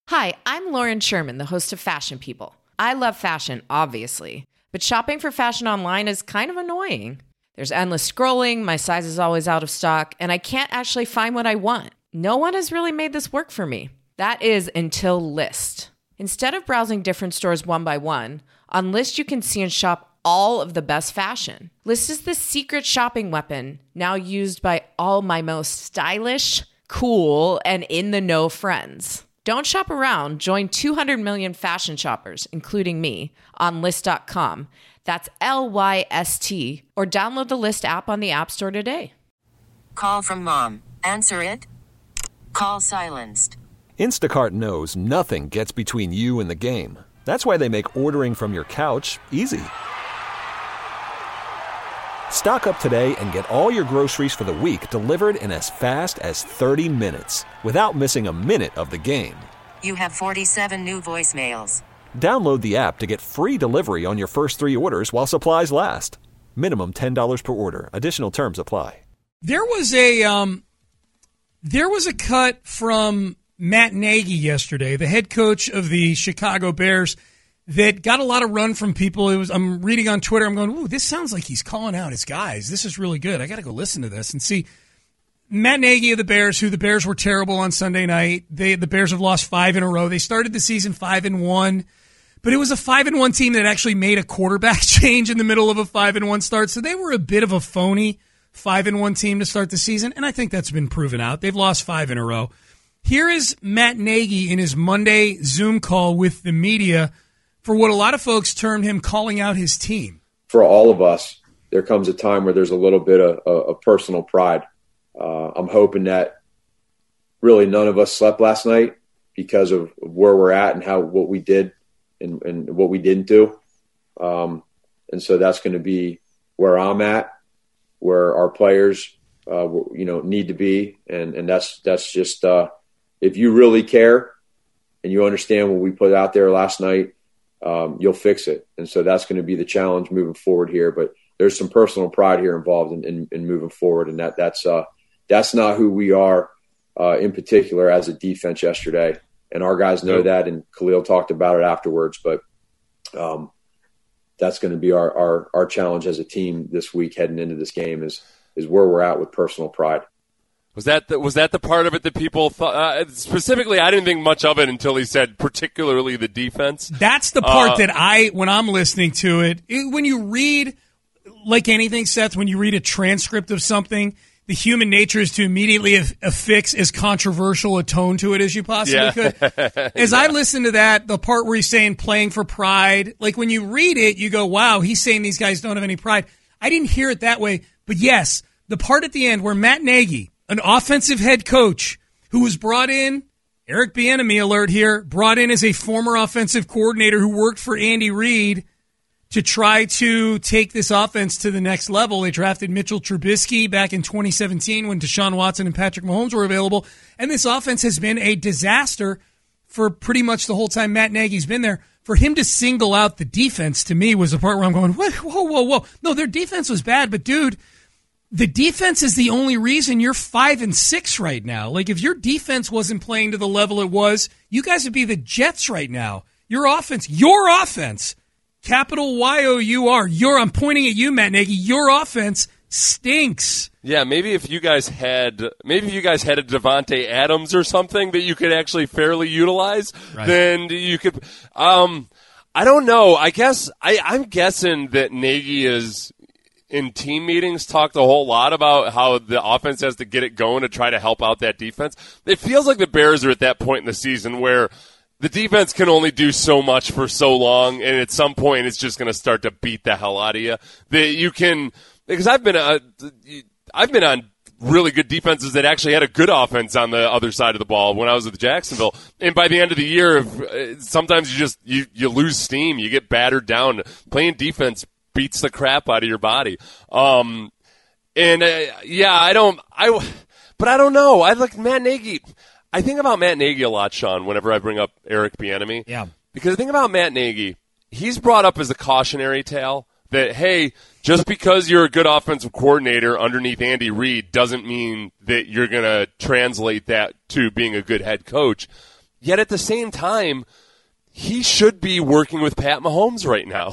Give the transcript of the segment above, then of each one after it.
Hi, I'm Lauren Sherman, the host of Fashion People. I love fashion, obviously, but shopping for fashion online is kind of annoying. There's endless scrolling, my size is always out of stock, and I can't actually find what I want. No one has really made this work for me. That is until Lyst. Instead of browsing different stores one by one, on Lyst you can see and shop all of the best fashion. Lyst is the secret shopping weapon, now used by all my most stylish, cool, and in-the-know friends. Don't shop around. Join 200 million fashion shoppers, including me, on Lyst.com. That's Lyst, or download the Lyst app on the App Store today. Call from mom. Answer it. Call silenced. Instacart knows nothing gets between you and the game. That's why they make ordering from your couch easy. Stock up today and get all your groceries for the week delivered in as fast as 30 minutes without missing a minute of the game. You have 47 new voicemails. Download the app to get free delivery on your first 3 orders while supplies last. Minimum $10 per order. Additional terms apply. There was a cut from Matt Nagy yesterday, the head coach of the Chicago Bears, that got a lot of run from people. I'm reading on Twitter. I'm going, ooh, this sounds like he's calling out his guys. This is really good. I got to go listen to this and see. Matt Nagy of the Bears, who the Bears were terrible on Sunday night. The Bears have lost 5 in a row. They started the season 5-1, but it was a 5-1 team that actually made a quarterback change in the middle of a 5-1 start. So they were a bit of a phony 5-1 team to start the season, and I think that's been proven out. They've lost 5 in a row. Here is Matt Nagy in his Monday Zoom call with the media for what a lot of folks termed him calling out his team. For all of us, there comes a time where there's a little bit of personal pride. I'm hoping that really none of us slept last night because of where we're at and what we did and what we didn't do. And so that's going to be where I'm at, where our players, need to be. And that's just, if you really care and you understand what we put out there last night, you'll fix it. And so that's going to be the challenge moving forward here. But there's some personal pride here involved in moving forward. And that's not who we are in particular as a defense yesterday. And our guys know that, and Khalil talked about it afterwards. But that's going to be our challenge as a team this week heading into this game is where we're at with personal pride. Was that the part of it that people thought? Specifically, I didn't think much of it until he said particularly the defense. That's the part that when I'm listening to it, when you read, like anything, Seth, when you read a transcript of something, the human nature is to immediately affix as controversial a tone to it as you possibly could. As I listen to that, the part where he's saying playing for pride, like when you read it, you go, wow, he's saying these guys don't have any pride. I didn't hear it that way. But yes, the part at the end where Matt Nagy, an offensive head coach who was brought in, Eric Bieniemy alert here, brought in as a former offensive coordinator who worked for Andy Reid to try to take this offense to the next level. They drafted Mitchell Trubisky back in 2017 when Deshaun Watson and Patrick Mahomes were available. And this offense has been a disaster for pretty much the whole time Matt Nagy's been there. For him to single out the defense, to me, was the part where I'm going, whoa. No, their defense was bad, but dude, the defense is the only reason you're 5-6 right now. Like, if your defense wasn't playing to the level it was, you guys would be the Jets right now. Your offense, capital Y-O-U-R, I'm pointing at you, Matt Nagy, your offense stinks. Yeah, maybe if you guys had a Devontae Adams or something that you could actually fairly utilize, then you could. I don't know. I guess I'm guessing that Nagy is in team meetings talked a whole lot about how the offense has to get it going to try to help out that defense. It feels like the Bears are at that point in the season where the defense can only do so much for so long, and at some point it's just going to start to beat the hell out of you. That you can, because I've been on really good defenses that actually had a good offense on the other side of the ball when I was with Jacksonville. And by the end of the year, sometimes you lose steam, you get battered down. Playing defense beats the crap out of your body. I don't know. I like Matt Nagy. I think about Matt Nagy a lot, Sean, whenever I bring up Eric Bieniemy. Yeah. Because the thing about Matt Nagy, he's brought up as a cautionary tale that, hey, just because you're a good offensive coordinator underneath Andy Reid doesn't mean that you're going to translate that to being a good head coach. Yet at the same time, he should be working with Pat Mahomes right now.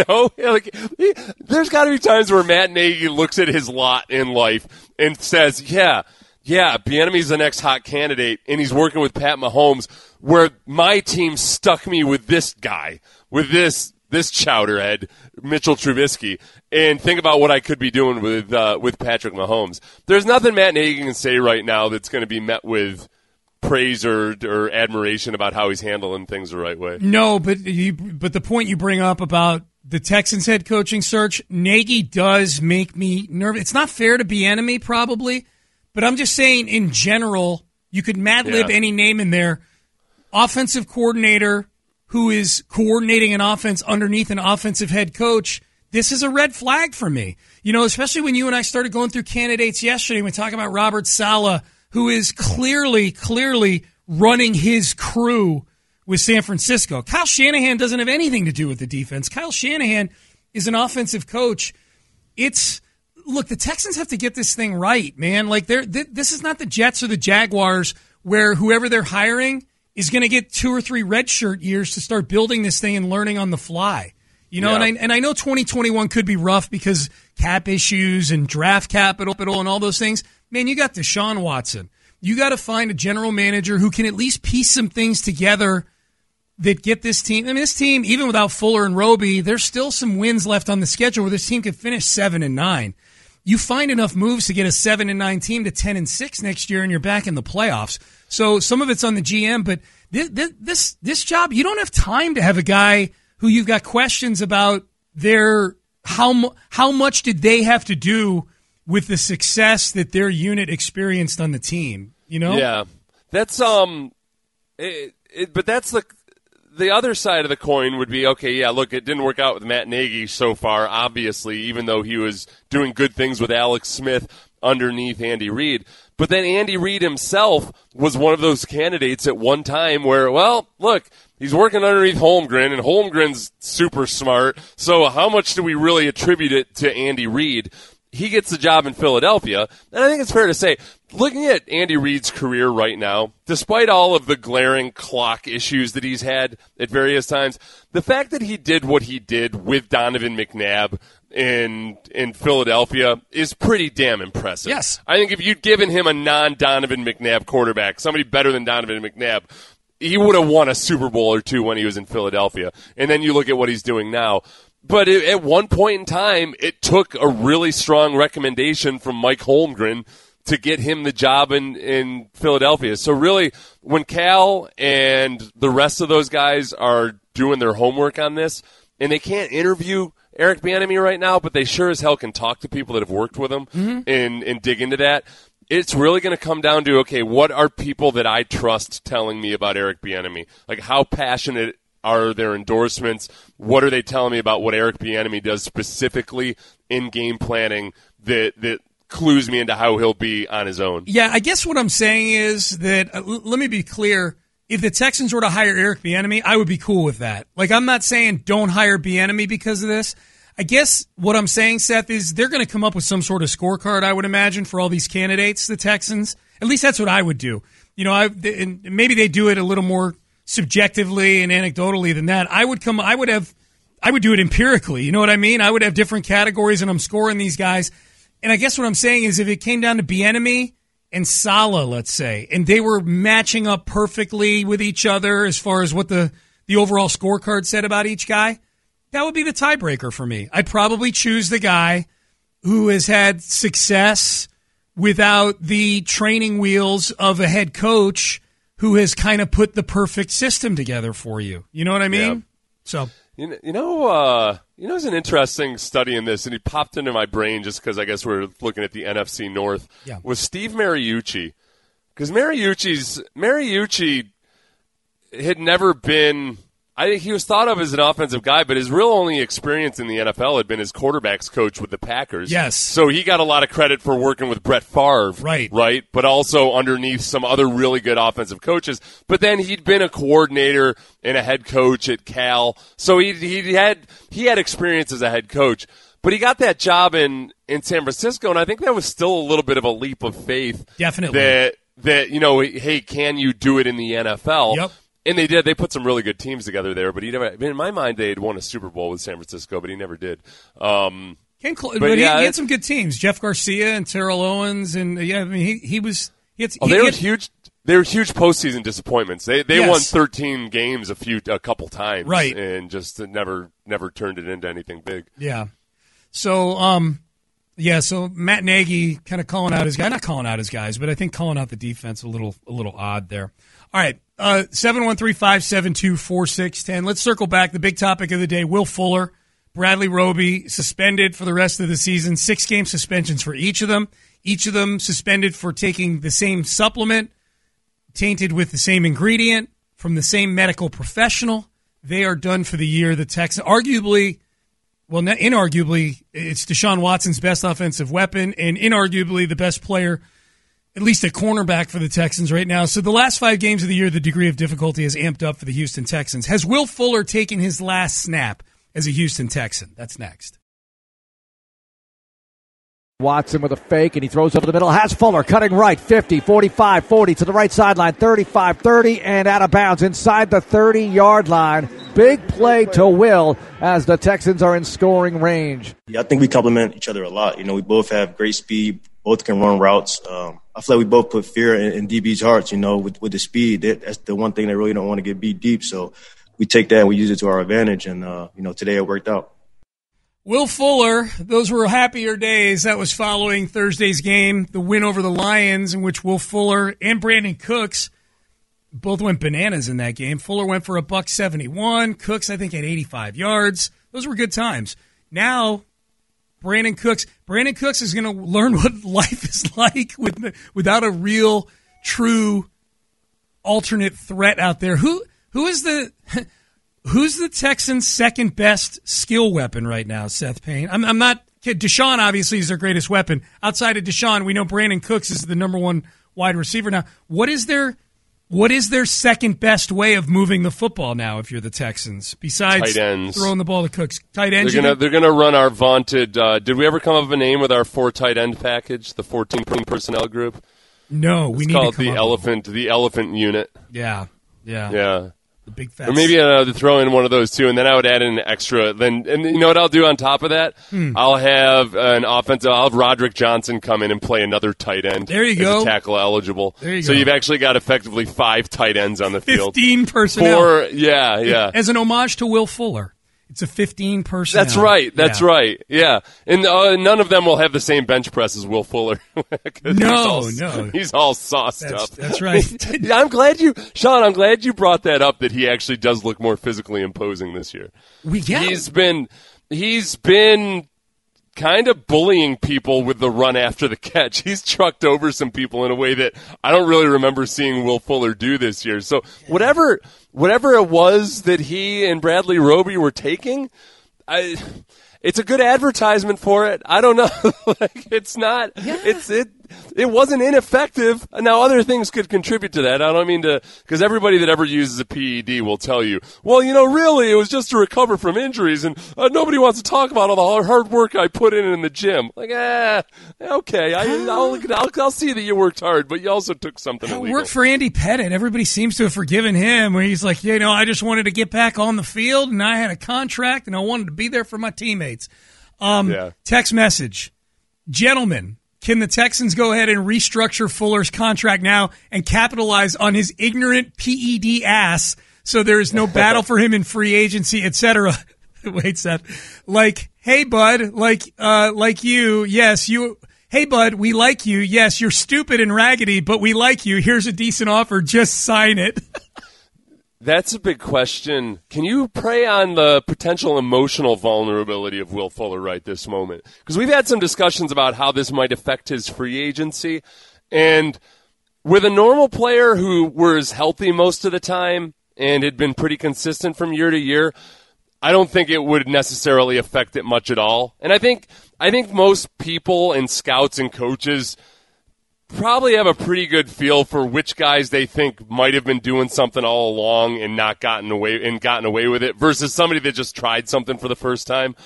There's got to be times where Matt Nagy looks at his lot in life and says, yeah, Bieniemy's the next hot candidate, and he's working with Pat Mahomes, where my team stuck me with this guy, with this chowderhead, Mitchell Trubisky, and think about what I could be doing with Patrick Mahomes. There's nothing Matt Nagy can say right now that's going to be met with praise or admiration about how he's handling things the right way. No, but the point you bring up about the Texans head coaching search, Nagy does make me nervous. It's not fair to Bieniemy probably, but I'm just saying in general, you could Mad Lib any name in there. Offensive coordinator who is coordinating an offense underneath an offensive head coach, this is a red flag for me. Especially when you and I started going through candidates yesterday, we talk about Robert Saleh, who is clearly running his crew with San Francisco. Kyle Shanahan doesn't have anything to do with the defense. Kyle Shanahan is an offensive coach. Look, the Texans have to get this thing right, man. This is not the Jets or the Jaguars where whoever they're hiring is going to get 2 or 3 redshirt years to start building this thing and learning on the fly. And I know 2021 could be rough because cap issues and draft capital and all those things. Man, you got Deshaun Watson. You got to find a general manager who can at least piece some things together that get this team. This team, even without Fuller and Roby, there's still some wins left on the schedule where this team could finish 7-9. You find enough moves to get a 7-9 team to 10-6 next year, and you're back in the playoffs. So some of it's on the GM, but this job, you don't have time to have a guy who you've got questions about how much did they have to do with the success that their unit experienced on the team, Yeah, that's but that's the other side of the coin would be, okay, yeah, look, it didn't work out with Matt Nagy so far, obviously, even though he was doing good things with Alex Smith underneath Andy Reid. But then Andy Reid himself was one of those candidates at one time where, well, look, he's working underneath Holmgren, and Holmgren's super smart, so how much do we really attribute it to Andy Reid? He gets the job in Philadelphia, and I think it's fair to say, looking at Andy Reid's career right now, despite all of the glaring clock issues that he's had at various times, the fact that he did what he did with Donovan McNabb in Philadelphia is pretty damn impressive. Yes. I think if you'd given him a non-Donovan McNabb quarterback, somebody better than Donovan McNabb, he would have won a Super Bowl or two when he was in Philadelphia. And then you look at what he's doing now. But at one point in time, it took a really strong recommendation from Mike Holmgren to get him the job in Philadelphia. So really, when Cal and the rest of those guys are doing their homework on this, and they can't interview Eric Bieniemy right now, but they sure as hell can talk to people that have worked with him and dig into that, it's really going to come down to, okay, what are people that I trust telling me about Eric Bieniemy? Like, how passionate are their endorsements? What are they telling me about what Eric Bieniemy does specifically in game planning that clues me into how he'll be on his own? Yeah, I guess what I'm saying is that, let me be clear, if the Texans were to hire Eric Bieniemy, I would be cool with that. Like, I'm not saying don't hire Bieniemy because of this. I guess what I'm saying, Seth, is they're going to come up with some sort of scorecard, I would imagine, for all these candidates, the Texans. At least that's what I would do. And maybe they do it a little more subjectively and anecdotally than that. I would do it empirically. You know what I mean? I would have different categories, and I'm scoring these guys. And I guess what I'm saying is if it came down to Bieniemy and Saleh, let's say, and they were matching up perfectly with each other as far as what the overall scorecard said about each guy, that would be the tiebreaker for me. I'd probably choose the guy who has had success without the training wheels of a head coach who has kind of put the perfect system together for you. You know what I mean? Yeah. So it's an interesting study in this, and he popped into my brain just because I guess we're looking at the NFC North. Yeah. Was Steve Mariucci, because Mariucci had never been. I think he was thought of as an offensive guy, but his real only experience in the NFL had been his quarterback's coach with the Packers. Yes. So he got a lot of credit for working with Brett Favre. Right. But also underneath some other really good offensive coaches. But then he'd been a coordinator and a head coach at Cal. So he had experience as a head coach. But he got that job in San Francisco, and I think that was still a little bit of a leap of faith. Definitely. that, hey, can you do it in the NFL? Yep. And they did. They put some really good teams together there, but he never. In my mind, they had won a Super Bowl with San Francisco, but he never did. But he had some good teams. Jeff Garcia and Terrell Owens, and he was. They were huge. They were huge postseason disappointments. They won 13 games a couple times, right, and just never turned it into anything big. Yeah. So so Matt Nagy kind of calling out his guy, not calling out his guys, but I think calling out the defense a little odd there. All right, 713-572-4610. Let's circle back. The big topic of the day: Will Fuller, Bradley Roby suspended for the rest of the season. 6-game suspensions for each of them. Each of them suspended for taking the same supplement, tainted with the same ingredient from the same medical professional. They are done for the year. The Texans, inarguably, it's Deshaun Watson's best offensive weapon and inarguably the best player, at least at cornerback for the Texans right now. So the last 5 games of the year, the degree of difficulty has amped up for the Houston Texans. Has Will Fuller taken his last snap as a Houston Texan? That's next. Watson with a fake, and he throws over the middle. Has Fuller cutting right, 50, 45, 40 to the right sideline, 35, 30, and out of bounds inside the 30-yard line. Big play to Will as the Texans are in scoring range. Yeah, I think we complement each other a lot. We both have great speed, both can run routes. I feel like we both put fear in DB's hearts, with the speed. That's the one thing they really don't want to get beat deep. So we take that and we use it to our advantage, and, today it worked out. Will Fuller, those were happier days. That was following Thursday's game, the win over the Lions, in which Will Fuller and Brandon Cooks both went bananas in that game. Fuller went for $171. Cooks, I think, had 85 yards. Those were good times. Now, Brandon Cooks is going to learn what life is like without a real, true alternate threat out there. Who's the Texans' second best skill weapon right now, Seth Payne? I'm not. Deshaun obviously is their greatest weapon. Outside of Deshaun, we know Brandon Cooks is the number one wide receiver now. What is their second best way of moving the football now? If you're the Texans, besides tight ends, throwing the ball to Cooks, tight ends. They're gonna run our vaunted. Did we ever come up with a name with our 4 tight end package, the 14 personnel group? No, we need to come the elephant unit. Yeah. The big fat. Or maybe throw in one of those too, and then I would add in an extra. And you know what I'll do on top of that? I'll have I'll have Roderick Johnson come in and play another tight end. There you go. Tackle eligible. There you go. So you've actually got effectively 5 tight ends on the field. 15 personnel. Yeah. As an homage to Will Fuller. It's a 15 personnel. That's right. Yeah. And none of them will have the same bench press as Will Fuller. No. He's all sauced up. That's right. I'm glad you brought that up, that he actually does look more physically imposing this year. He's been kind of bullying people with the run after the catch. He's trucked over some people in a way that I don't really remember seeing Will Fuller do this year. So whatever it was that he and Bradley Roby were taking, it's a good advertisement for it. I don't know. It's not. Yeah. It wasn't ineffective. Now, other things could contribute to that. I don't mean to, because everybody that ever uses a PED will tell you, well, really, it was just to recover from injuries, and nobody wants to talk about all the hard work I put in the gym. Like, okay, I'll see that you worked hard, but you also took something illegal. It worked for Andy Pettit. Everybody seems to have forgiven him, where he's like, I just wanted to get back on the field, and I had a contract, and I wanted to be there for my teammates. Text message. Gentlemen, can the Texans go ahead and restructure Fuller's contract now and capitalize on his ignorant PED ass so there is no battle for him in free agency, etc.? Wait, Seth. Like, hey, bud, like you, yes, you. Hey, bud, we like you. Yes, you're stupid and raggedy, but we like you. Here's a decent offer. Just sign it. That's a big question. Can you prey on the potential emotional vulnerability of Will Fuller right this moment? Because we've had some discussions about how this might affect his free agency. And with a normal player who was healthy most of the time and had been pretty consistent from year to year, I don't think it would necessarily affect it much at all. And I think most people and scouts and coaches probably have a pretty good feel for which guys they think might have been doing something all along and not gotten away with it versus somebody that just tried something for the first time.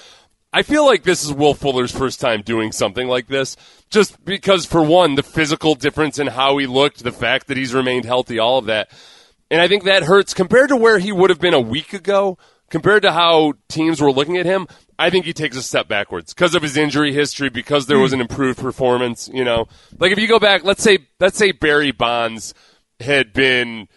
I feel like this is Will Fuller's first time doing something like this, just because, for one, the physical difference in how he looked, the fact that he's remained healthy, all of that. And I think that hurts compared to where he would have been a week ago, compared to how teams were looking at him. I think he takes a step backwards because of his injury history, because there was an improved performance. You know, like if you go back, let's say Barry Bonds had been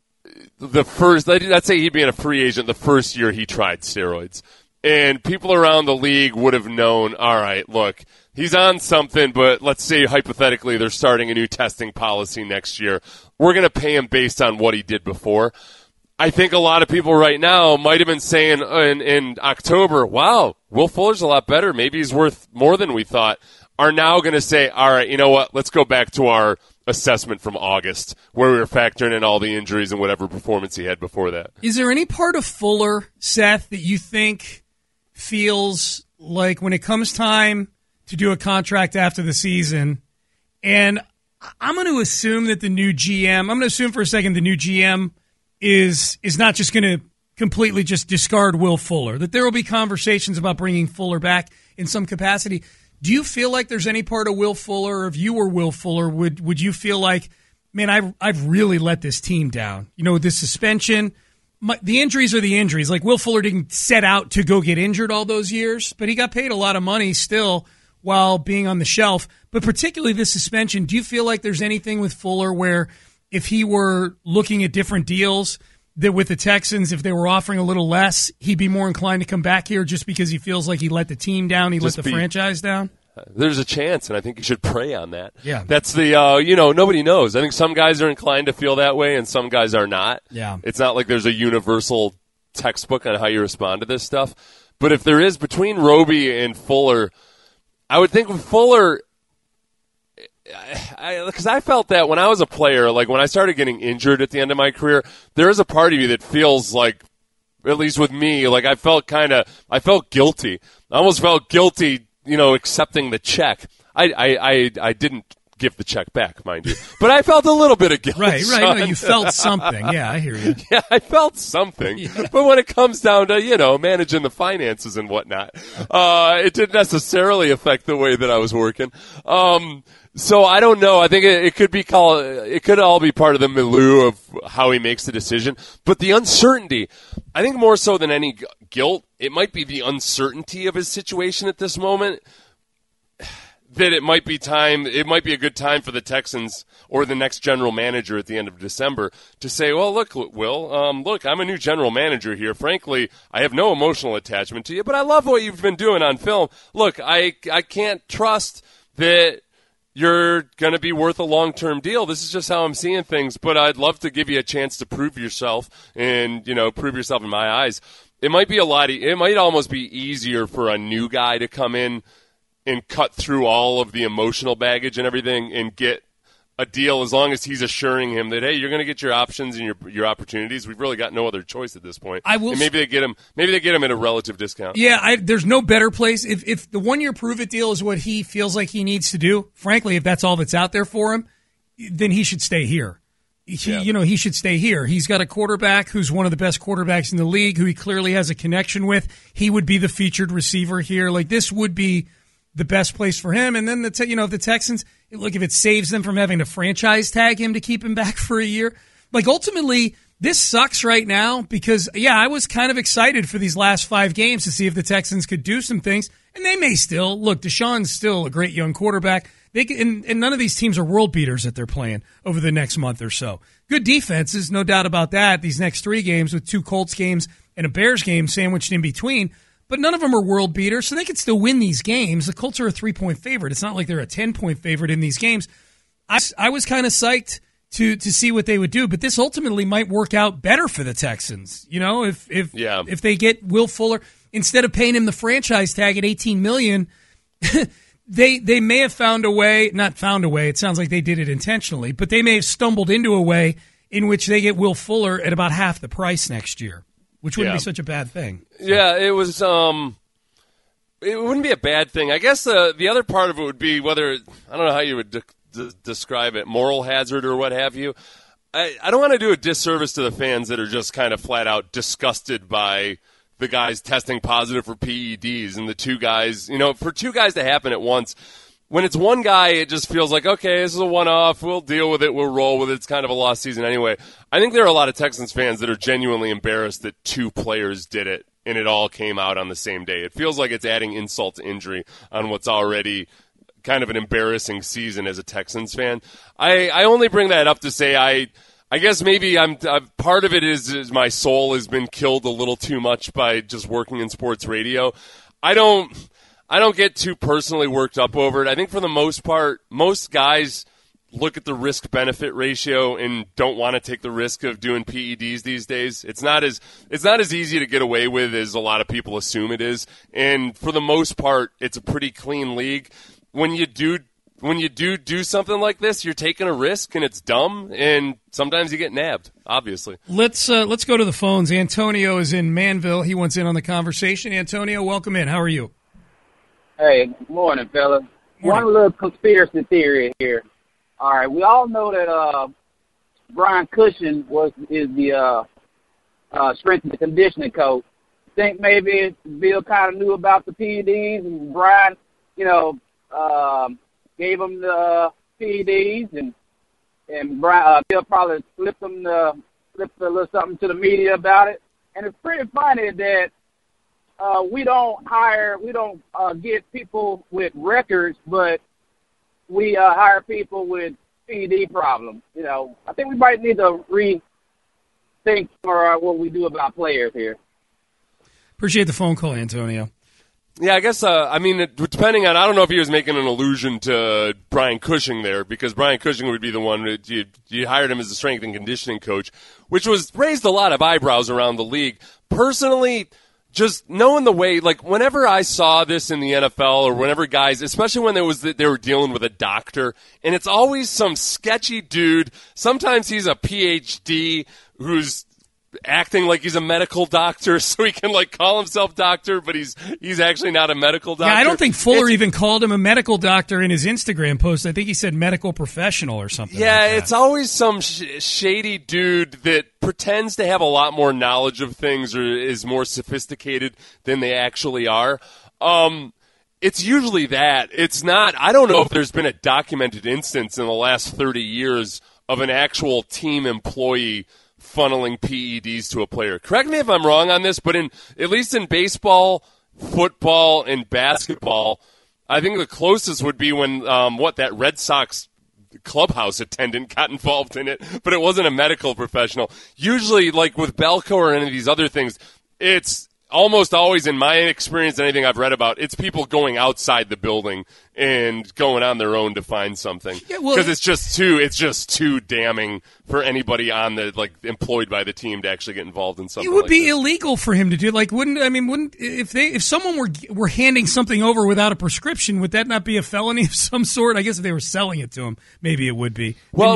the first. Let's say he'd been a free agent the first year he tried steroids, and people around the league would have known. All right, look, he's on something, but let's say hypothetically they're starting a new testing policy next year. We're going to pay him based on what he did before. I think a lot of people right now might have been saying in October, wow, Will Fuller's a lot better. Maybe he's worth more than we thought. Are now going to say, all right, you know what? Let's go back to our assessment from August where we were factoring in all the injuries and whatever performance he had before that. Is there any part of Fuller, Seth, that you think feels like when it comes time to do a contract after the season, and I'm going to assume that the new GM, I'm going to assume for a second the new GM is not just going to completely just discard Will Fuller, that there will be conversations about bringing Fuller back in some capacity. Do you feel like there's any part of Will Fuller, or if you were Will Fuller, would you feel like, man, I've really let this team down? You know, this suspension, the injuries are the injuries. Like, Will Fuller didn't set out to go get injured all those years, but he got paid a lot of money still while being on the shelf. But particularly this suspension, do you feel like there's anything with Fuller where if he were looking at different deals, that with the Texans, if they were offering a little less, he'd be more inclined to come back here just because he feels like he let the team down, let the franchise down? There's a chance, and I think you should prey on that. Yeah. That's the, nobody knows. I think some guys are inclined to feel that way, and some guys are not. Yeah. It's not like there's a universal textbook on how you respond to this stuff. But if there is, between Roby and Fuller, I would think with Fuller, because I felt that when I was a player, like when I started getting injured at the end of my career, there is a part of you that feels like, at least with me, like I felt guilty. I almost felt guilty, accepting the check. I didn't give the check back, mind you, but I felt a little bit of guilt. Right. No, you felt something. Yeah, I hear you. Yeah, I felt something. Yeah. But when it comes down to, managing the finances and whatnot, it didn't necessarily affect the way that I was working. So I don't know. I think it could all be part of the milieu of how he makes the decision. But the uncertainty, I think more so than any guilt, it might be the uncertainty of his situation at this moment. That it might be a good time for the Texans or the next general manager at the end of December to say, well, look, Will, look, I'm a new general manager here. Frankly, I have no emotional attachment to you, but I love what you've been doing on film. Look, I can't trust that you're going to be worth a long-term deal. This is just how I'm seeing things, but I'd love to give you a chance to prove yourself and, prove yourself in my eyes. It might almost be easier for a new guy to come in and cut through all of the emotional baggage and everything and get a deal as long as he's assuring him that, hey, you're going to get your options and your opportunities. We've really got no other choice at this point. And maybe they get him at a relative discount. Yeah, there's no better place. If the 1-year prove-it deal is what he feels like he needs to do, frankly, if that's all that's out there for him, then he should stay here. He should stay here. He's got a quarterback who's one of the best quarterbacks in the league, who he clearly has a connection with. He would be the featured receiver here. Like, this would be the best place for him. And then if the Texans, look, if it saves them from having to franchise tag him to keep him back for a year, like, ultimately this sucks right now because, yeah, I was kind of excited for these last 5 games to see if the Texans could do some things, and they may still. Look, Deshaun's still a great young quarterback. And none of these teams are world beaters that they're playing over the next month or so. Good defenses, no doubt about that, these next 3 games with 2 Colts games and a Bears game sandwiched in between. But none of them are world beaters, so they can still win these games. The Colts are a 3-point favorite. It's not like they're a 10-point favorite in these games. I was kind of psyched to see what they would do, but this ultimately might work out better for the Texans. If they get Will Fuller, instead of paying him the franchise tag at $18 million, they may have found a way. Not found a way. It sounds like they did it intentionally, but they may have stumbled into a way in which they get Will Fuller at about half the price next year. Which wouldn't be such a bad thing. So. Yeah, it was. It wouldn't be a bad thing. I guess the other part of it would be whether, I don't know how you would describe it, moral hazard or what have you. I don't want to do a disservice to the fans that are just kind of flat out disgusted by the guys testing positive for PEDs and the two guys, for two guys to happen at once. When it's one guy, it just feels like, okay, this is a one-off. We'll deal with it. We'll roll with it. It's kind of a lost season anyway. I think there are a lot of Texans fans that are genuinely embarrassed that two players did it, and it all came out on the same day. It feels like it's adding insult to injury on what's already kind of an embarrassing season as a Texans fan. I only bring that up to say I guess maybe part of it is my soul has been killed a little too much by just working in sports radio. I don't get too personally worked up over it. I think for the most part, most guys look at the risk-benefit ratio and don't want to take the risk of doing PEDs these days. It's not as easy to get away with as a lot of people assume it is. And for the most part, it's a pretty clean league. When you do something like this, you're taking a risk, and it's dumb, and sometimes you get nabbed, obviously. Let's go to the phones. Antonio is in Manville. He wants in on the conversation. Antonio, welcome in. How are you? Hey, good morning, fella. Morning. One little conspiracy theory here. All right, we all know that Brian Cushing is the strength and conditioning coach. Think maybe Bill kind of knew about the PEDs, and Brian, gave him the PEDs, and Brian, Bill probably slipped a little something to the media about it. And it's pretty funny that we don't get people with records, but we hire people with PED problems. I think we might need to rethink what we do about players here. Appreciate the phone call, Antonio. Yeah, I guess, depending on, I don't know if he was making an allusion to Brian Cushing there, because Brian Cushing would be the one, you hired him as a strength and conditioning coach, which raised a lot of eyebrows around the league. Personally, just knowing the way, like whenever I saw this in the NFL or whenever guys, especially when they were dealing with a doctor, and it's always some sketchy dude, sometimes he's a PhD who's acting like he's a medical doctor so he can call himself doctor, but he's actually not a medical doctor. Yeah, I don't think Fuller even called him a medical doctor in his Instagram post. I think he said medical professional or something. Yeah, like that. It's always some shady dude that pretends to have a lot more knowledge of things or is more sophisticated than they actually are. It's usually that. It's not. I don't know if there's been a documented instance in the last 30 years of an actual team employee funneling PEDs to a player. Correct me if I'm wrong on this, but at least in baseball, football, and basketball, I think the closest would be when that Red Sox clubhouse attendant got involved in it, but it wasn't a medical professional. Usually, like with Belco or any of these other things, it's almost always, in my experience, anything I've read about, it's people going outside the building and going on their own to find something. Because it's just too damning for anybody on the employed by the team to actually get involved in something. It would like be this. illegal for him to do. Wouldn't if someone were handing something over without a prescription, would that not be a felony of some sort? I guess if they were selling it to him, maybe it would be. No,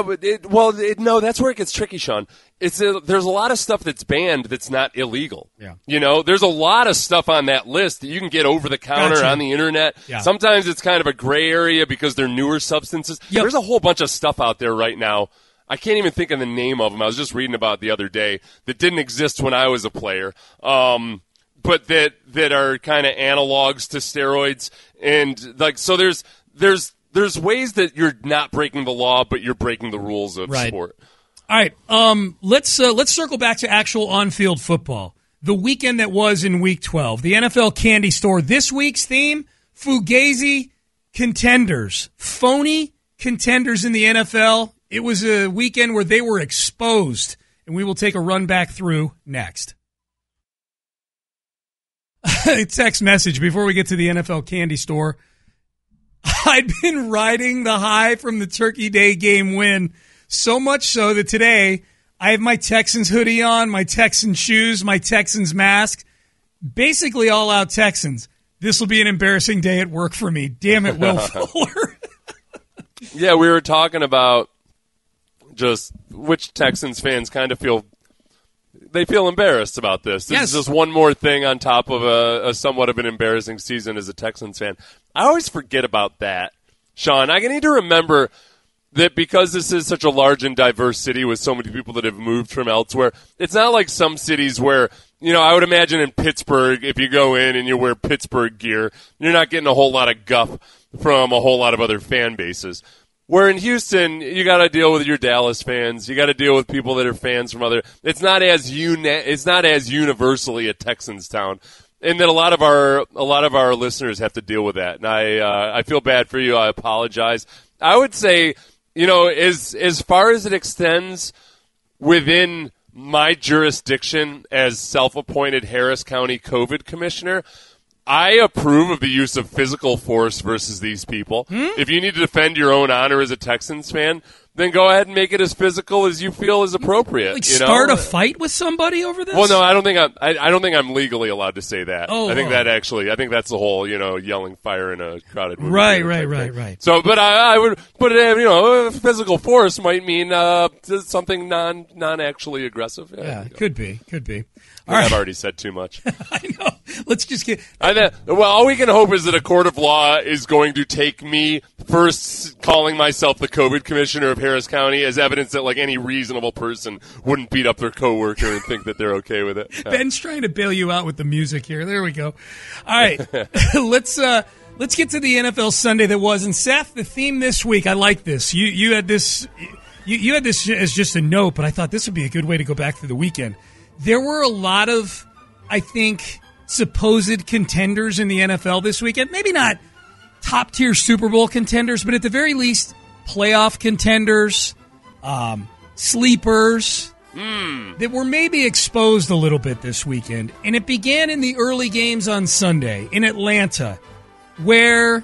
that's where it gets tricky, Sean. There's a lot of stuff that's banned that's not illegal. Yeah. There's a lot of stuff on that list that you can get over the counter on the internet. Yeah. Sometimes it's kind of a gray area because they're newer substances. Yep. There's a whole bunch of stuff out there right now. I can't even think of the name of them. I was just reading about it the other day that didn't exist when I was a player. But that are kind of analogs to steroids. And so there's ways that you're not breaking the law, but you're breaking the rules of sport. All right, let's circle back to actual on-field football. The weekend that was in Week 12, the NFL Candy Store. This week's theme: Fugazi contenders, phony contenders in the NFL. It was a weekend where they were exposed, and we will take a run back through next. Text message before we get to the NFL Candy Store. I'd been riding the high from the Turkey Day game win. So much so that today I have my Texans hoodie on, my Texans shoes, my Texans mask, basically all out Texans. This will be an embarrassing day at work for me. Damn it, Will Fuller. Yeah, we were talking about just which Texans fans kind of feel embarrassed about this. This is just one more thing on top of a somewhat of an embarrassing season as a Texans fan. I always forget about that, Sean. I need to remember that because this is such a large and diverse city with so many people that have moved from elsewhere, it's not like some cities where, I would imagine in Pittsburgh, if you go in and you wear Pittsburgh gear, you're not getting a whole lot of guff from a whole lot of other fan bases. Where in Houston, you got to deal with your Dallas fans. You got to deal with people that are fans from other. It's not as universally a Texans town, and that a lot of our listeners have to deal with that. And I feel bad for you. I apologize. I would say, as far as it extends within my jurisdiction as self-appointed Harris County COVID commissioner, I approve of the use of physical force versus these people. If you need to defend your own honor as a Texans fan, then go ahead and make it as physical as you feel is appropriate. Start a fight with somebody over this? Well, no, I don't think I'm legally allowed to say that. I think that's the whole, yelling fire in a crowded movie. Right. So, but I would, physical force might mean something non actually aggressive. Yeah, could be. I've already said too much. I know. Let's just get. All we can hope is that a court of law is going to take me first calling myself the COVID commissioner of Harris County as evidence that any reasonable person wouldn't beat up their coworker and think that they're okay with it. Ben's trying to bail you out with the music here. There we go. All right, let's get to the NFL Sunday that was. And Seth, the theme this week, I like this. You had this. You had this as just a note, but I thought this would be a good way to go back through the weekend. There were a lot of, I think, supposed contenders in the NFL this weekend. Maybe not top-tier Super Bowl contenders, but at the very least, playoff contenders, sleepers that were maybe exposed a little bit this weekend. And it began in the early games on Sunday in Atlanta, where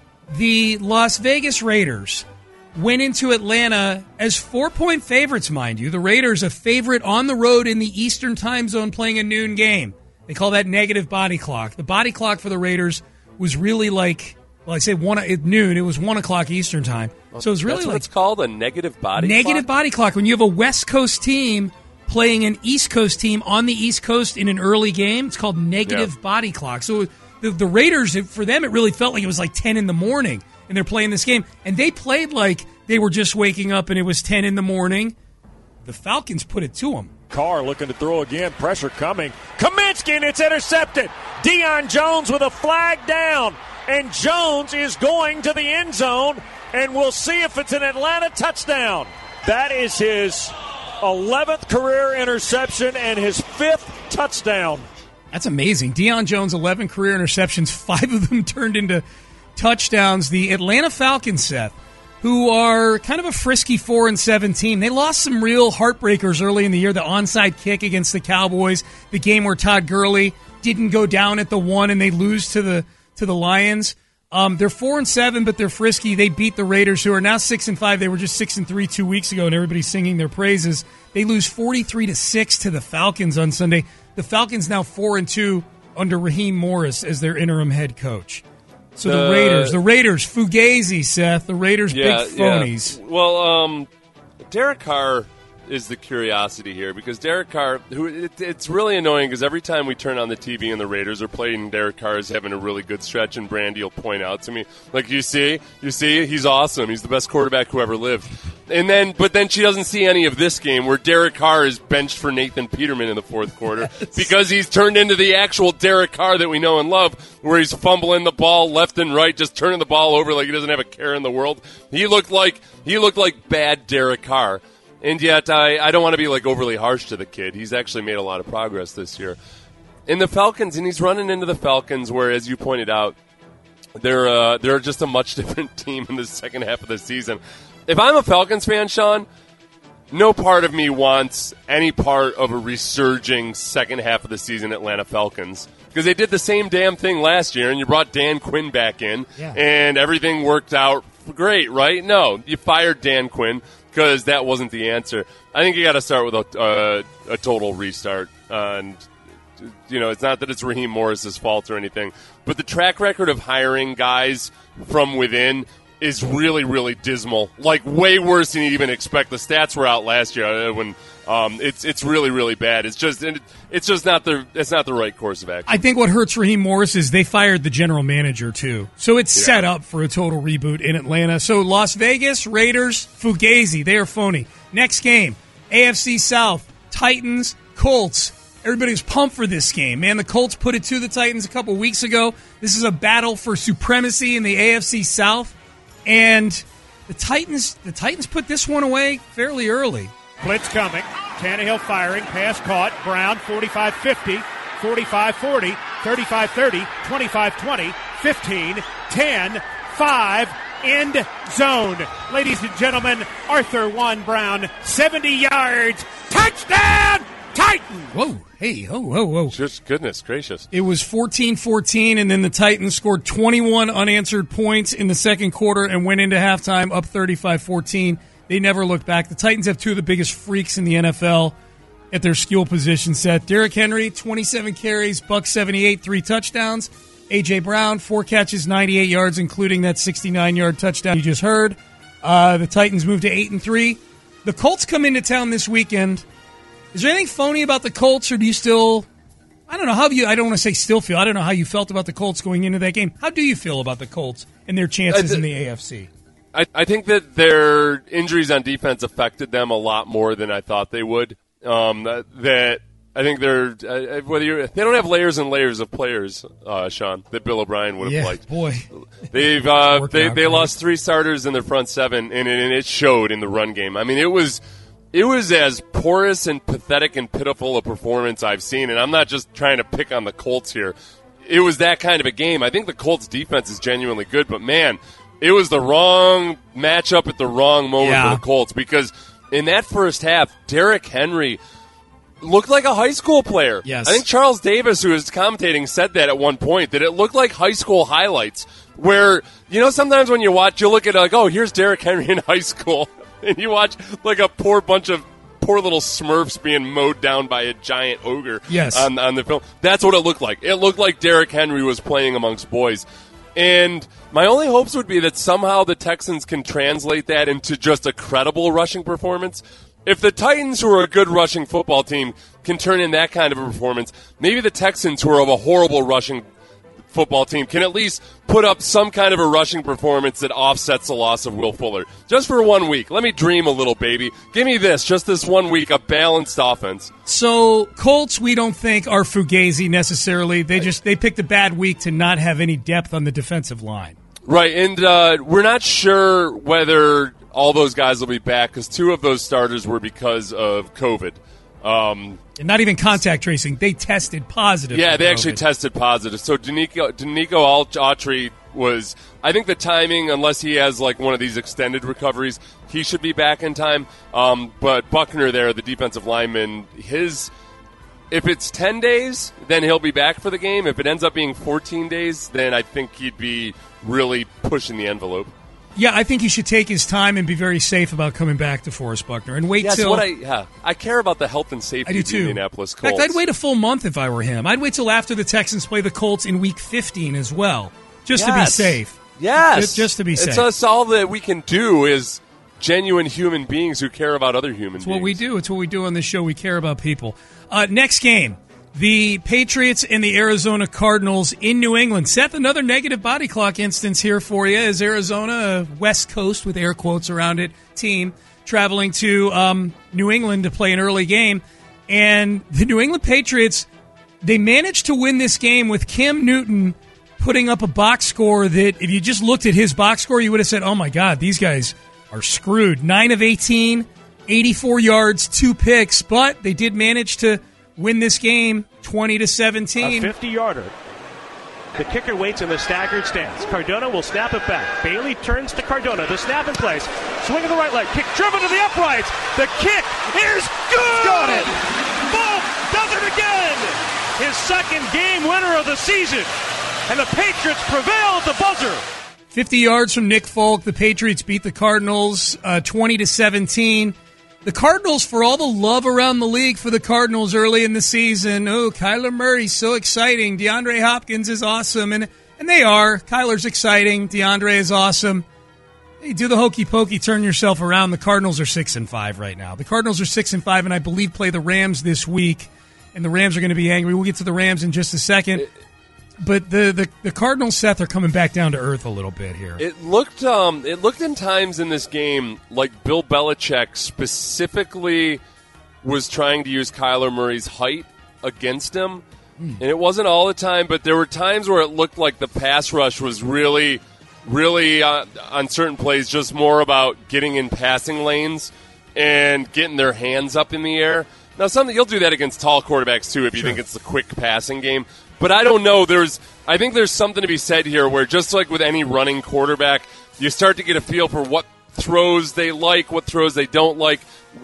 the Las Vegas Raiders went into Atlanta as 4-point favorites, mind you. The Raiders, a favorite on the road in the Eastern time zone playing a noon game. They call that negative body clock. The body clock for the Raiders was really I say at noon. It was 1 o'clock Eastern time. So it was really That's what it's called, a negative body clock? Negative body clock. When you have a West Coast team playing an East Coast team on the East Coast in an early game, it's called negative body clock. So the Raiders, for them, it really felt like it was 10 in the morning. And they're playing this game. And they played like they were just waking up and it was 10 in the morning. The Falcons put it to them. Carr looking to throw again. Pressure coming. Kaminsky, and it's intercepted. Deion Jones with a flag down. And Jones is going to the end zone. And we'll see if it's an Atlanta touchdown. That is his 11th career interception and his 5th touchdown. That's amazing. Deion Jones, 11 career interceptions. 5 of them turned into touchdowns. The Atlanta Falcons, Seth, who are kind of a frisky 4-7 team. They lost some real heartbreakers early in the year. The onside kick against the Cowboys, the game where Todd Gurley didn't go down at the 1 and they lose to the Lions. They're 4-7, but they're frisky. They beat the Raiders, who are now 6-5. They were just 6-3 2 weeks ago, and everybody's singing their praises. They lose 43-6 to the Falcons on Sunday. The Falcons now 4-2 under Raheem Morris as their interim head coach. So the Raiders, Fugazi, Seth. The Raiders, big phonies. Yeah. Well, Derek Carr is the curiosity here, because Derek Carr, it's really annoying because every time we turn on the TV and the Raiders are playing, Derek Carr is having a really good stretch, and Brandy will point out to me, you see, he's awesome. He's the best quarterback who ever lived. But then she doesn't see any of this game where Derek Carr is benched for Nathan Peterman in the fourth quarter because he's turned into the actual Derek Carr that we know and love, where he's fumbling the ball left and right, just turning the ball over like he doesn't have a care in the world. He looked like bad Derek Carr. And yet, I don't want to be overly harsh to the kid. He's actually made a lot of progress this year. In the Falcons, and he's running into the Falcons, where, as you pointed out, they're just a much different team in the second half of the season. If I'm a Falcons fan, Sean, no part of me wants any part of a resurging second half of the season Atlanta Falcons, because they did the same damn thing last year, and you brought Dan Quinn back in, and everything worked out great, right? No, you fired Dan Quinn, because that wasn't the answer. I think you got to start with a total restart. And, it's not that it's Raheem Morris's fault or anything, but the track record of hiring guys from within is really, really dismal. Like, way worse than you'd even expect. The stats were out last year when it's really, really bad. It's just not the right course of action. I think what hurts Raheem Morris is they fired the general manager too, so it's set up for a total reboot in Atlanta. So Las Vegas Raiders, Fugazi, they are phony. Next game, AFC South, Titans, Colts. Everybody was pumped for this game, man. The Colts put it to the Titans a couple weeks ago. This is a battle for supremacy in the AFC South. And the Titans put this one away fairly early. Blitz coming. Tannehill firing. Pass caught. Brown, 45-50, 45-40, 35-30, 25-20, 15-10, 5, end zone. Ladies and gentlemen, Arthur Juan Brown, 70 yards. Touchdown, Titans! Whoa. Hey, whoa. Just goodness gracious. It was 14-14, and then the Titans scored 21 unanswered points in the second quarter and went into halftime up 35-14. They never looked back. The Titans have two of the biggest freaks in the NFL at their skill position set. Derrick Henry, 27 carries, $178, 3 touchdowns. A.J. Brown, 4 catches, 98 yards, including that 69-yard touchdown you just heard. The Titans moved to 8-3. The Colts come into town this weekend. Is there anything phony about the Colts, or do you still, I don't know, I don't want to say still feel, I don't know how you felt about the Colts going into that game. How do you feel about the Colts and their chances in the AFC? I think that their injuries on defense affected them a lot more than I thought they would. That I think they don't have layers and layers of players, Sean, that Bill O'Brien would have liked. Boy, they lost 3 starters in their front 7, and it showed in the run game. I mean, it was as porous and pathetic and pitiful a performance I've seen, and I'm not just trying to pick on the Colts here. It was that kind of a game. I think the Colts' defense is genuinely good, but man, it was the wrong matchup at the wrong moment for the Colts, because in that first half, Derrick Henry looked like a high school player. Yes. I think Charles Davis, who was commentating, said that at one point, that it looked like high school highlights, where, sometimes when you watch, you look at it like, oh, here's Derrick Henry in high school. And you watch like a poor little Smurfs being mowed down by a giant ogre on the film. That's what it looked like. It looked like Derrick Henry was playing amongst boys. And my only hopes would be that somehow the Texans can translate that into just a credible rushing performance. If the Titans, who are a good rushing football team, can turn in that kind of a performance, maybe the Texans, who are of a horrible rushing football team, can at least put up some kind of a rushing performance that offsets the loss of Will Fuller. Just for 1 week. Let me dream a little, baby. Give me just this 1 week, a balanced offense. So Colts, we don't think are Fugazi necessarily. They picked a bad week to not have any depth on the defensive line. Right, and we're not sure whether all those guys will be back, because 2 of those starters were because of COVID. And not even contact tracing. They tested positive. Yeah, they actually tested positive. So Danico Autry was, I think the timing, unless he has like one of these extended recoveries, he should be back in time. But Buckner there, the defensive lineman, if it's 10 days, then he'll be back for the game. If it ends up being 14 days, then I think he'd be really pushing the envelope. Yeah, I think he should take his time and be very safe about coming back to Forrest Buckner and wait till. I care about the health and safety of the Indianapolis Colts. In fact, I'd wait a full month if I were him. I'd wait till after the Texans play the Colts in Week 15 as well, just to be safe. Yes, just to be safe. It's all that we can do is genuine human beings who care about other human beings. It's what we do. It's what we do on this show. We care about people. Next game. The Patriots and the Arizona Cardinals in New England. Seth, another negative body clock instance here for you as Arizona, a West Coast with air quotes around it, team traveling to New England to play an early game. And the New England Patriots, they managed to win this game with Cam Newton putting up a box score that if you just looked at his box score, you would have said, oh, my God, these guys are screwed. 9 of 18, 84 yards, 2 picks. But they did manage to win this game 20-17. A 50-yarder. The kicker waits in the staggered stance. Cardona will snap it back. Bailey turns to Cardona. The snap in place. Swing of the right leg. Kick driven to the uprights. The kick is good! Got it! Boom! Does it again! His second game winner of the season. And the Patriots prevail at the buzzer. 50 yards from Nick Folk. The Patriots beat the Cardinals 20-17. The Cardinals, for all the love around the league for the Cardinals early in the season, oh, Kyler Murray's so exciting. DeAndre Hopkins is awesome, and they are. Kyler's exciting. DeAndre is awesome. Hey, do the hokey pokey, turn yourself around. The Cardinals are 6-5 right now. The Cardinals are 6-5, and I believe play the Rams this week. And the Rams are going to be angry. We'll get to the Rams in just a second. But the Cardinals, Seth, are coming back down to earth a little bit here. It looked in times in this game like Bill Belichick specifically was trying to use Kyler Murray's height against him. And it wasn't all the time, but there were times where it looked like the pass rush was really on certain plays just more about getting in passing lanes and getting their hands up in the air. Now, you'll do that against tall quarterbacks, too, if you think it's a quick passing game. But I don't know. I think there's something to be said here where just like with any running quarterback, you start to get a feel for what throws they like, what throws they don't like,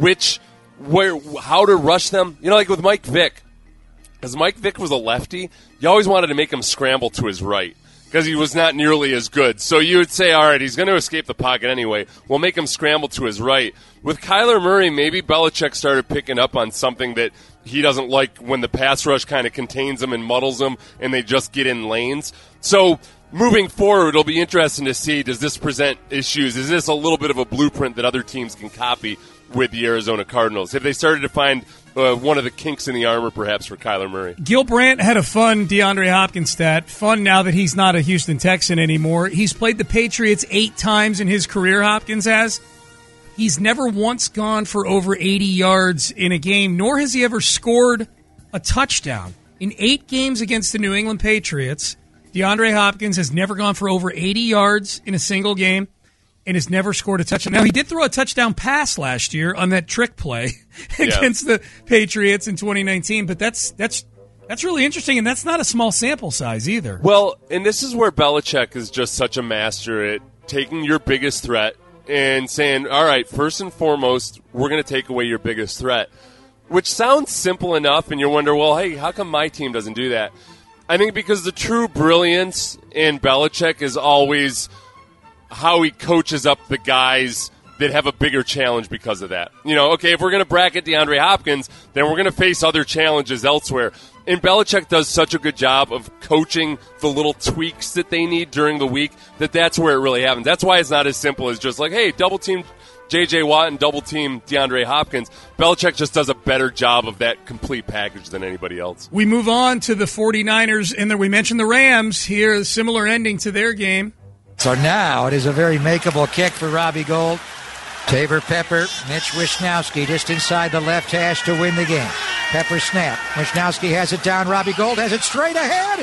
how to rush them. You know, like with Mike Vick. Because Mike Vick was a lefty, you always wanted to make him scramble to his right because he was not nearly as good. So you would say, all right, he's going to escape the pocket anyway. We'll make him scramble to his right. With Kyler Murray, maybe Belichick started picking up on something that he doesn't like when the pass rush kind of contains them and muddles them and they just get in lanes. So moving forward, it'll be interesting to see, does this present issues? Is this a little bit of a blueprint that other teams can copy with the Arizona Cardinals? Have they started to find one of the kinks in the armor, perhaps, for Kyler Murray? Gil Brandt had a fun DeAndre Hopkins stat. Fun now that he's not a Houston Texan anymore. He's played the Patriots 8 times in his career, Hopkins has. He's never once gone for over 80 yards in a game, nor has he ever scored a touchdown. In 8 games against the New England Patriots, DeAndre Hopkins has never gone for over 80 yards in a single game and has never scored a touchdown. Now, he did throw a touchdown pass last year on that trick play against the Patriots in 2019, but that's really interesting, and that's not a small sample size either. Well, and this is where Belichick is just such a master at taking your biggest threat and saying, all right, first and foremost, we're going to take away your biggest threat, which sounds simple enough, and you wonder, well, hey, how come my team doesn't do that? I think because the true brilliance in Belichick is always how he coaches up the guys that have a bigger challenge because of that. You know, okay, if we're going to bracket DeAndre Hopkins, then we're going to face other challenges elsewhere. And Belichick does such a good job of coaching the little tweaks that they need during the week that's where it really happens. That's why it's not as simple as just like, hey, double-team J.J. Watt and double-team DeAndre Hopkins. Belichick just does a better job of that complete package than anybody else. We move on to the 49ers, and then we mentioned the Rams here, a similar ending to their game. So now it is a very makeable kick for Robbie Gould. Tabor Pepper, Mitch Wishnowsky just inside the left hash to win the game. Pepper snap. Wishnowsky has it down. Robbie Gould has it straight ahead.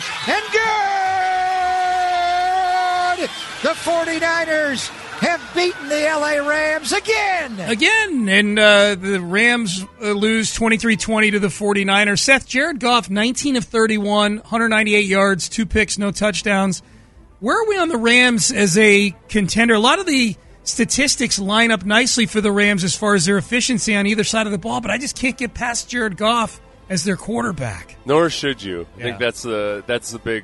And good! The 49ers have beaten the L.A. Rams again. And the Rams lose 23-20 to the 49ers. Seth, Jared Goff, 19 of 31, 198 yards, 2 picks, no touchdowns. Where are we on the Rams as a contender? A lot of the statistics line up nicely for the Rams as far as their efficiency on either side of the ball, but I just can't get past Jared Goff as their quarterback. Nor should you. I think that's the big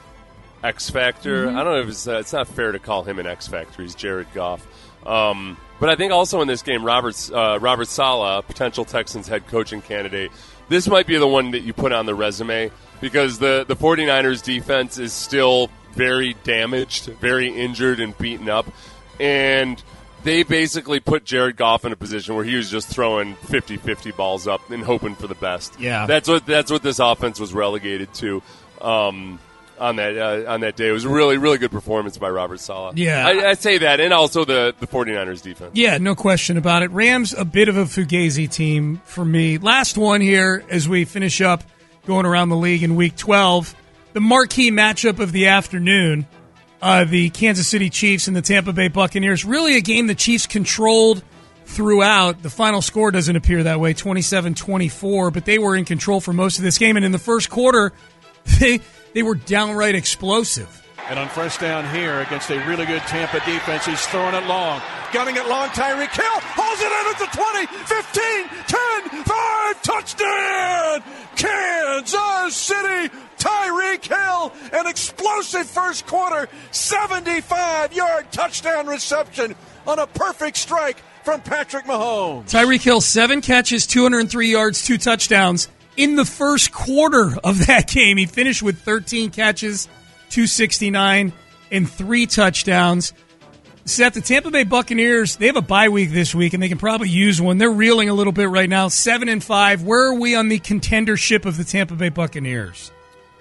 X factor. I don't know if it's not fair to call him an X factor. He's Jared Goff. But I think also in this game, Robert Saleh, potential Texans head coaching candidate, this might be the one that you put on the resume because the 49ers defense is still very damaged, very injured and beaten up. And they basically put Jared Goff in a position where he was just throwing 50-50 balls up and hoping for the best. Yeah. That's what this offense was relegated to on that day. It was a really, really good performance by Robert Saleh. Yeah. I say that, and also the 49ers defense. Yeah, no question about it. Rams, a bit of a fugazi team for me. Last one here as we finish up going around the league in Week 12. The marquee matchup of the afternoon, the Kansas City Chiefs and the Tampa Bay Buccaneers. Really a game the Chiefs controlled throughout. The final score doesn't appear that way, 27-24, but they were in control for most of this game. And in the first quarter, they were downright explosive. And on first down here against a really good Tampa defense, he's throwing it long. Gunning it long, Tyreek Hill holds it in at the 20, 15, 10, 5, touchdown! Kansas City, Tyreek Hill, an explosive first quarter, 75-yard touchdown reception on a perfect strike from Patrick Mahomes. Tyreek Hill, 7 catches, 203 yards, 2 touchdowns. In the first quarter of that game, he finished with 13 catches, 269, and 3 touchdowns. Seth, the Tampa Bay Buccaneers, they have a bye week this week, and they can probably use one. They're reeling a little bit right now, 7-5. Where are we on the contendership of the Tampa Bay Buccaneers?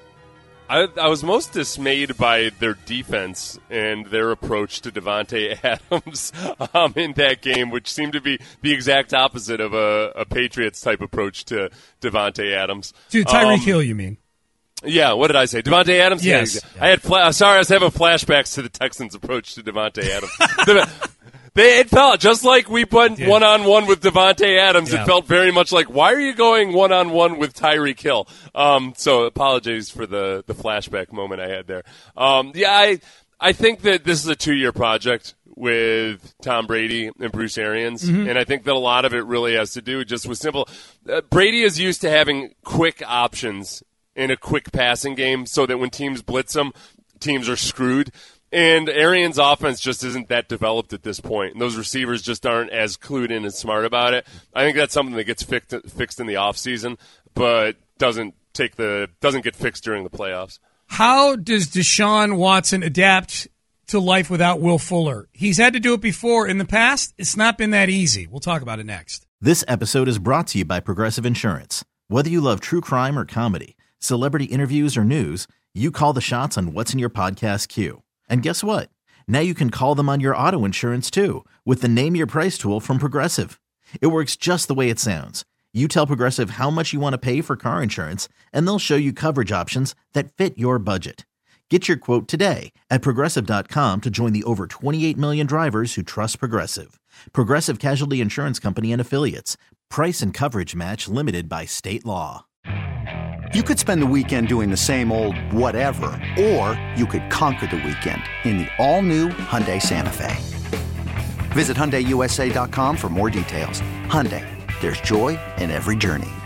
I was most dismayed by their defense and their approach to Davante Adams in that game, which seemed to be the exact opposite of a Patriots-type approach to Davante Adams. Dude, Tyreek Hill, you mean? Yeah, what did I say? Davante Adams? Yes. Yeah. I was having flashbacks to the Texans' approach to Davante Adams. It felt just like we went one-on-one with Davante Adams. Yeah. It felt very much like, why are you going one-on-one with Tyreek Hill? So apologies for the flashback moment I had there. I think that this is a 2-year project with Tom Brady and Bruce Arians, and I think that a lot of it really has to do just with simple. Brady is used to having quick options in a quick passing game so that when teams blitz them, teams are screwed. And Arians' offense just isn't that developed at this point, and those receivers just aren't as clued in and smart about it. I think that's something that gets fixed in the offseason, but doesn't get fixed during the playoffs. How does Deshaun Watson adapt to life without Will Fuller? He's had to do it before. In the past, it's not been that easy. We'll talk about it next. This episode is brought to you by Progressive Insurance. Whether you love true crime or comedy, celebrity interviews or news, you call the shots on what's in your podcast queue. And guess what? Now you can call them on your auto insurance, too, with the Name Your Price tool from Progressive. It works just the way it sounds. You tell Progressive how much you want to pay for car insurance, and they'll show you coverage options that fit your budget. Get your quote today at Progressive.com to join the over 28 million drivers who trust Progressive. Progressive Casualty Insurance Company and Affiliates. Price and coverage match limited by state law. You could spend the weekend doing the same old whatever, or you could conquer the weekend in the all-new Hyundai Santa Fe. Visit HyundaiUSA.com for more details. Hyundai, there's joy in every journey.